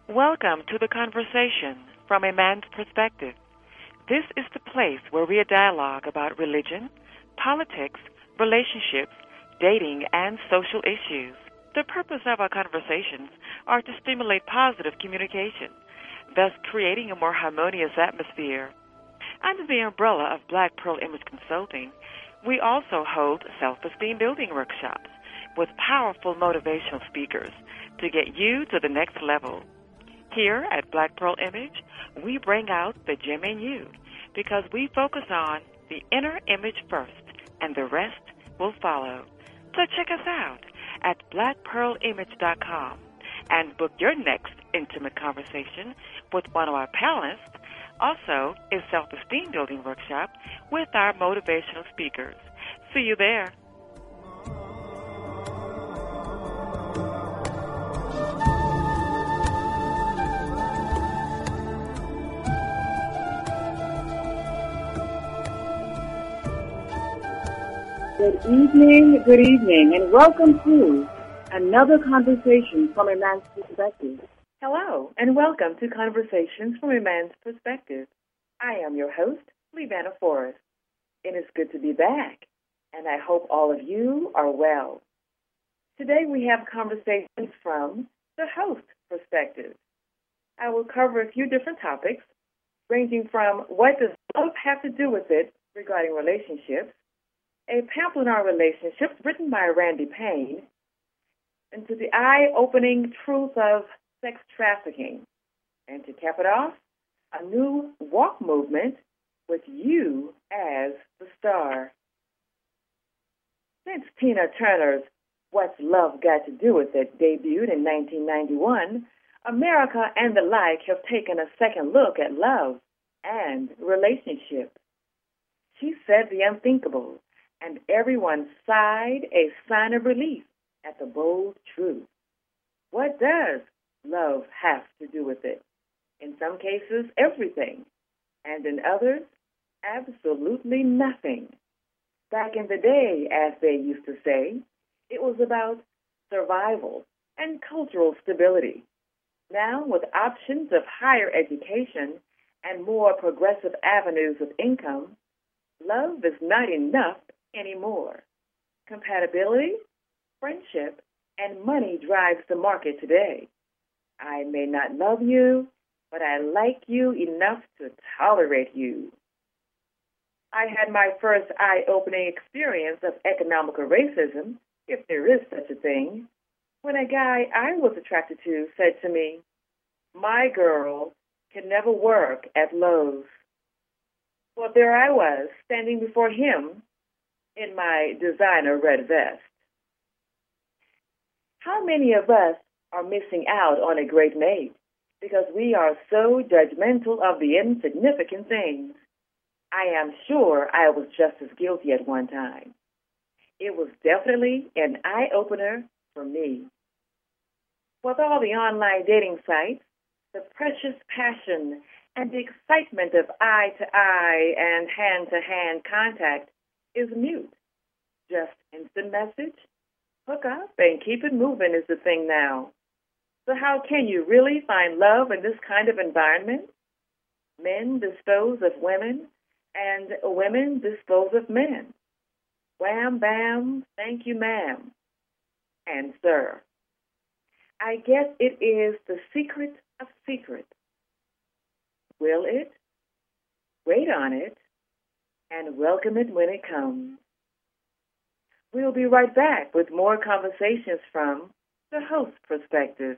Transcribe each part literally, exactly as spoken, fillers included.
Welcome to the conversation from a man's perspective. This is the place where we dialogue about religion, politics, relationships, dating, and social issues. The purpose of our conversations are to stimulate positive communication, thus creating a more harmonious atmosphere. Under the umbrella of Black Pearl Image Consulting, we also hold self-esteem building workshops with powerful motivational speakers to get you to the next level. Here at Black Pearl Image, we bring out the gem in you because we focus on the inner image first, and the rest will follow. So check us out at black pearl image dot com and book your next intimate conversation with one of our panelists. Also, a self-esteem building workshop with our motivational speakers. See you there. Good evening, good evening, and welcome to another conversation from a man's perspective. Hello, and welcome to Conversations from a Man's Perspective. I am your host, Levanna Forrest. It is good to be back, and I hope all of you are well. Today we have conversations from the host perspective. I will cover a few different topics, ranging from what does love have to do with it regarding relationships, a pamphlet on relationships written by Randy Payne, and to the eye-opening truth of sex trafficking. And to cap it off, a new walk movement with you as the star. Since Tina Turner's What's Love Got to Do With It debuted in nineteen ninety-one, America and the like have taken a second look at love and relationships. She said the unthinkable, and everyone sighed a sign of relief at the bold truth. What does love have to do with it? In some cases, everything, and in others, absolutely nothing. Back in the day, as they used to say, it was about survival and cultural stability. Now, with options of higher education and more progressive avenues of income, love is not enough anymore. Compatibility, friendship, and money drives the market today. I may not love you, but I like you enough to tolerate you. I had my first eye-opening experience of economical racism, if there is such a thing, when a guy I was attracted to said to me, "My girl can never work at Lowe's." Well, there I was, standing before him in my designer red vest. How many of us are missing out on a great mate because we are so judgmental of the insignificant things? I am sure I was just as guilty at one time. It was definitely an eye-opener for me. With all the online dating sites, the precious passion and the excitement of eye-to-eye and hand-to-hand contact is mute. Just instant message, hook up, and keep it moving is the thing now. So how can you really find love in this kind of environment? Men dispose of women, and women dispose of men. Wham, bam, thank you, ma'am, and sir. I guess it is the secret of secrets. Will it? Wait on it, and welcome it when it comes. We'll be right back with more conversations from the host perspective.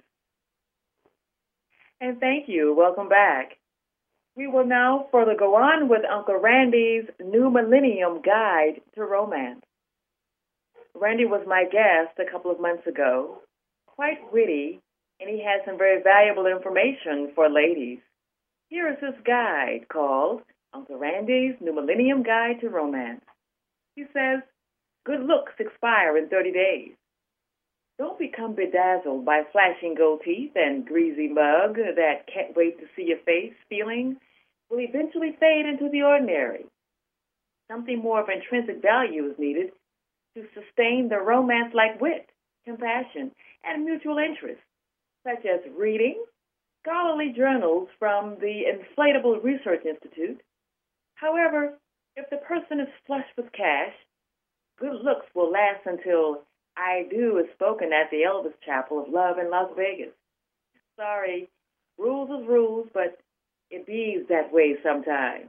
And thank you. Welcome back. We will now further go on with Uncle Randy's New Millennium Guide to Romance. Randy was my guest a couple of months ago, quite witty, and he had some very valuable information for ladies. Here is his guide called Uncle Randy's New Millennium Guide to Romance. He says, good looks expire in thirty days. Don't become bedazzled by flashing gold teeth and greasy mug that can't wait to see your face feeling will eventually fade into the ordinary. Something more of intrinsic value is needed to sustain the romance like wit, compassion, and mutual interest, such as reading, scholarly journals from the Inflatable Research Institute. However, if the person is flush with cash, good looks will last until I do is spoken at the Elvis Chapel of Love in Las Vegas. Sorry, rules is rules, but it bees that way sometimes.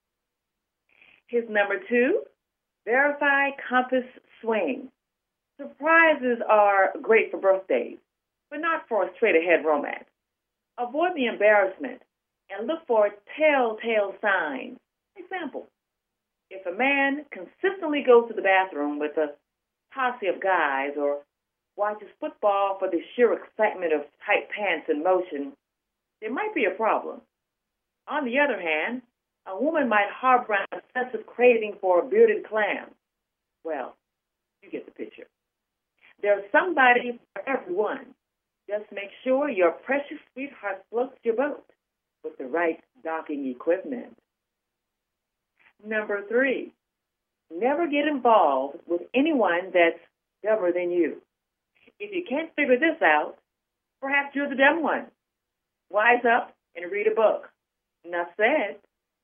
His number two, verify compass swing. Surprises are great for birthdays, but not for a straight-ahead romance. Avoid the embarrassment and look for telltale signs. Example, if a man consistently goes to the bathroom with a posse of guys or watches football for the sheer excitement of tight pants in motion, there might be a problem. On the other hand, a woman might harbor an obsessive craving for a bearded clam. Well, you get the picture. There's somebody for everyone. Just make sure your precious sweetheart floats your boat with the right docking equipment. Number three, never get involved with anyone that's dumber than you. If you can't figure this out, perhaps you're the dumb one. Wise up and read a book. Enough said.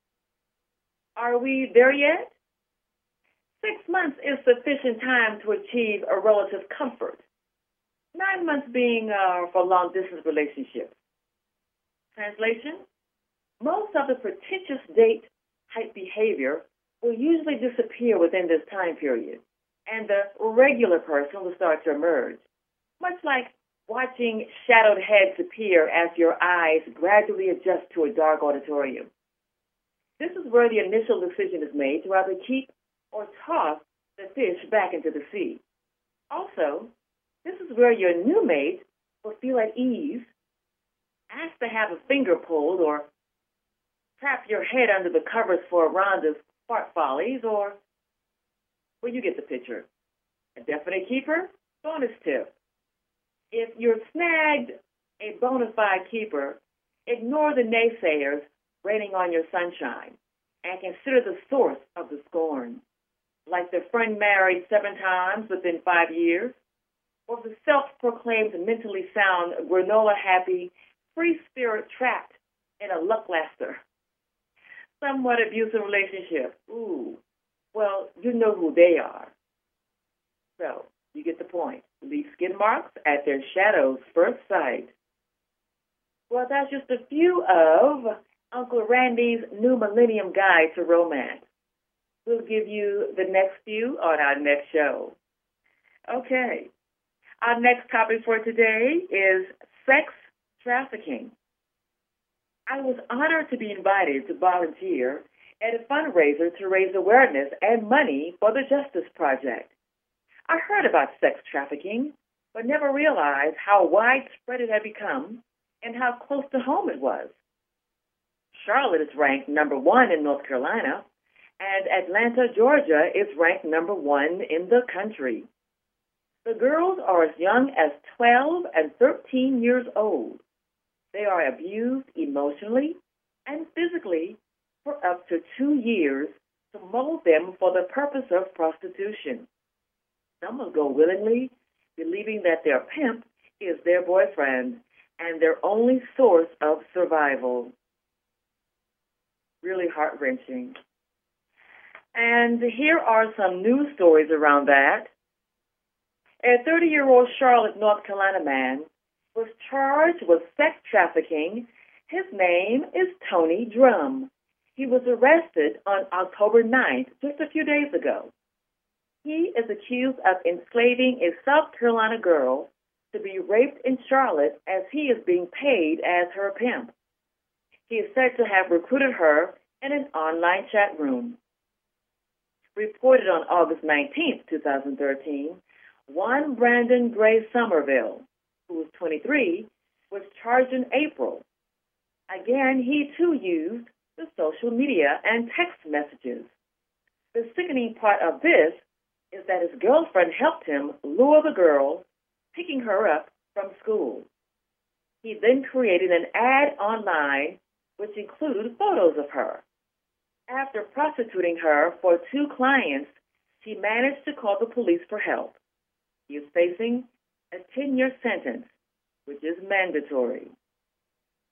Are we there yet? Six months is sufficient time to achieve a relative comfort. Nine months being uh, for long-distance relationships. Translation? Most of the pretentious date-type behavior will usually disappear within this time period, and the regular person will start to emerge, much like watching shadowed heads appear as your eyes gradually adjust to a dark auditorium. This is where the initial decision is made to either keep or toss the fish back into the sea. Also, this is where your new mate will feel at ease, ask to have a finger pulled, or trap your head under the covers for a round of fart follies, or, well, you get the picture. A definite keeper? Bonus tip. If you're snagged a bona fide keeper, ignore the naysayers raining on your sunshine and consider the source of the scorn, like the friend married seven times within five years, or the self-proclaimed mentally sound, granola-happy, free spirit trapped in a luck-laster, somewhat abusive relationship. Ooh, well, you know who they are. So, you get the point. Leave skid marks at their shadow's first sight. Well, that's just a few of Uncle Randy's New Millennium Guide to Romance. We'll give you the next few on our next show. Okay. Our next topic for today is sex trafficking. I was honored to be invited to volunteer at a fundraiser to raise awareness and money for the Justice Project. I heard about sex trafficking, but never realized how widespread it had become and how close to home it was. Charlotte is ranked number one in North Carolina, and Atlanta, Georgia is ranked number one in the country. The girls are as young as twelve and thirteen years old. They are abused emotionally and physically for up to two years to mold them for the purpose of prostitution. Some will go willingly, believing that their pimp is their boyfriend and their only source of survival. Really heart-wrenching. And here are some news stories around that. A thirty-year-old Charlotte, North Carolina man was charged with sex trafficking. His name is Tony Drum. He was arrested on October ninth, just a few days ago. He is accused of enslaving a South Carolina girl to be raped in Charlotte as he is being paid as her pimp. He is said to have recruited her in an online chat room. Reported on August nineteenth, twenty thirteen, Juan Brandon Gray Somerville, who was twenty-three, was charged in April. Again, he too used the social media and text messages. The sickening part of this is that his girlfriend helped him lure the girl, picking her up from school. He then created an ad online which included photos of her. After prostituting her for two clients, she managed to call the police for help. He is facing a ten-year sentence, which is mandatory.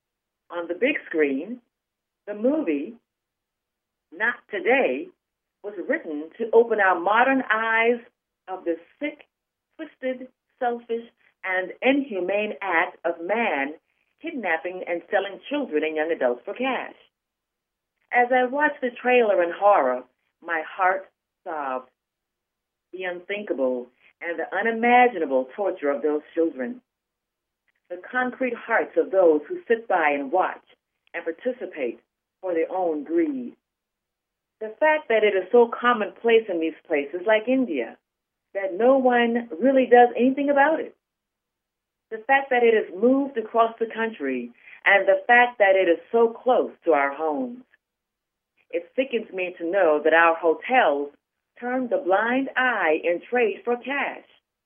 On the big screen, the movie, Not Today, was written to open our modern eyes of the sick, twisted, selfish, and inhumane act of man kidnapping and selling children and young adults for cash. As I watched the trailer in horror, my heart sobbed. The unthinkable and the unimaginable torture of those children. The concrete hearts of those who sit by and watch and participate for their own greed. The fact that it is so commonplace in these places like India, that no one really does anything about it. The fact that it has moved across the country, and the fact that it is so close to our homes. It sickens me to know that our hotels turn the blind eye in trade for cash.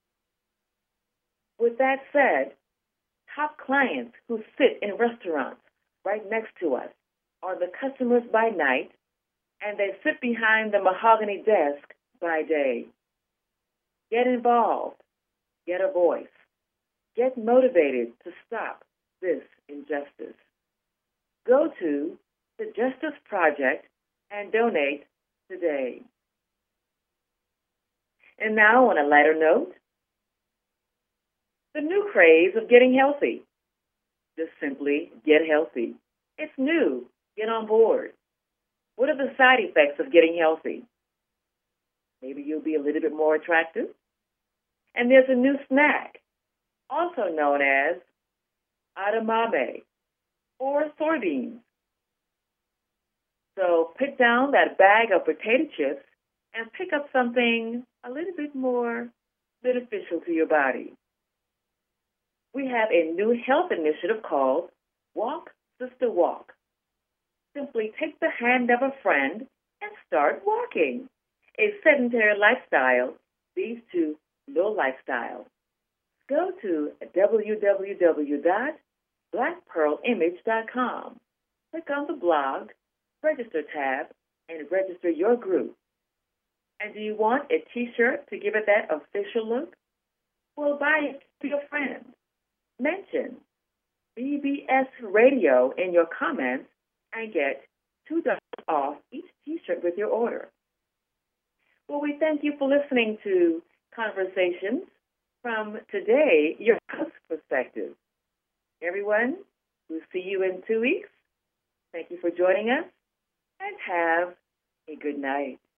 With that said, top clients who sit in restaurants right next to us are the customers by night, and they sit behind the mahogany desk by day. Get involved. Get a voice. Get motivated to stop this injustice. Go to the Justice Project and donate today. And now, on a lighter note, the new craze of getting healthy. Just simply get healthy. It's new. Get on board. What are the side effects of getting healthy? Maybe you'll be a little bit more attractive. And there's a new snack, also known as edamame or soybeans. So pick down that bag of potato chips and pick up something a little bit more beneficial to your body. We have a new health initiative called Walk, Sister, Walk. Simply take the hand of a friend and start walking. A sedentary lifestyle leads to no lifestyle. Go to w w w dot black pearl image dot com. Click on the blog, register tab, and register your group. And do you want a t-shirt to give it that official look? Well, buy it to your friend. Mention B B S Radio in your comments and get two dollars off each t-shirt with your order. Well, we thank you for listening to Conversations from Today, Your Host Perspective. Everyone, we'll see you in two weeks. Thank you for joining us, and have a good night.